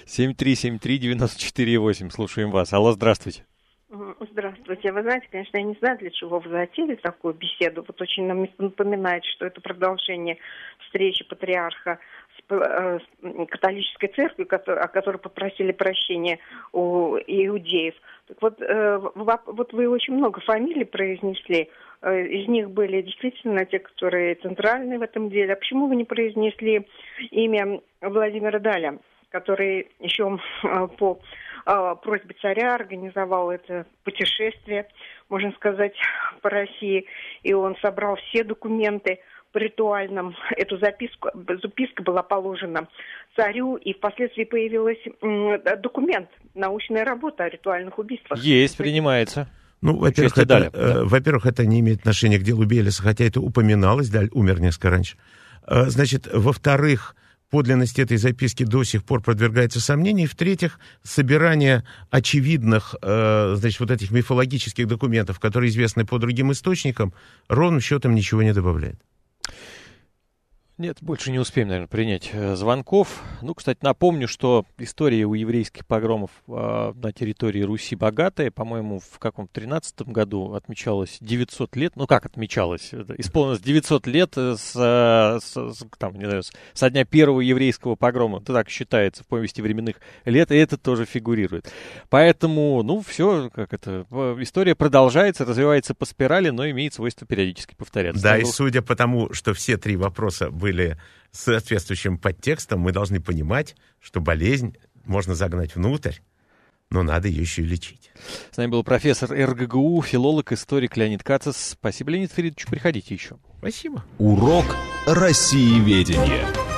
7373948, слушаем вас. Алло, здравствуйте. Здравствуйте. Вы знаете, конечно, я не знаю, для чего вы затеяли такую беседу. Вот очень нам напоминает, что это продолжение встречи патриарха с католической церковью, о которой попросили прощения у иудеев. Так вот вы очень много фамилий произнесли. Из них были действительно те, которые центральные в этом деле. А почему вы не произнесли имя Владимира Даля, который еще по просьбе царя организовал это путешествие, можно сказать, по России, и он собрал все документы по ритуальным. Эту записка была положена царю, и впоследствии появился научная работа о ритуальных убийствах. Есть, принимается. Ну, во-первых, это не имеет отношения к делу Белиса, хотя это упоминалось, Даль умер несколько раньше. Значит, во-вторых, подлинность этой записки до сих пор подвергается сомнению. И, в-третьих, собирание очевидных, значит, вот этих мифологических документов, которые известны по другим источникам, ровным счетом ничего не добавляет. Нет, больше не успеем, наверное, принять звонков. Ну, кстати, напомню, что история у еврейских погромов на территории Руси богатая. По-моему, в каком-то 13 году отмечалось 900 лет. Ну, как отмечалось? Исполнилось 900 лет со дня первого еврейского погрома. Это так считается в повести временных лет, и это тоже фигурирует. Поэтому, все, история продолжается, развивается по спирали, но имеет свойство периодически повторяться. Да, и судя по тому, что все 3 вопроса были с соответствующим подтекстом, мы должны понимать, что болезнь можно загнать внутрь, но надо ее еще и лечить. С нами был профессор РГГУ, филолог, историк Леонид Кацис. Спасибо, Леонид Фридович, приходите еще. Спасибо. Урок Россиеведения.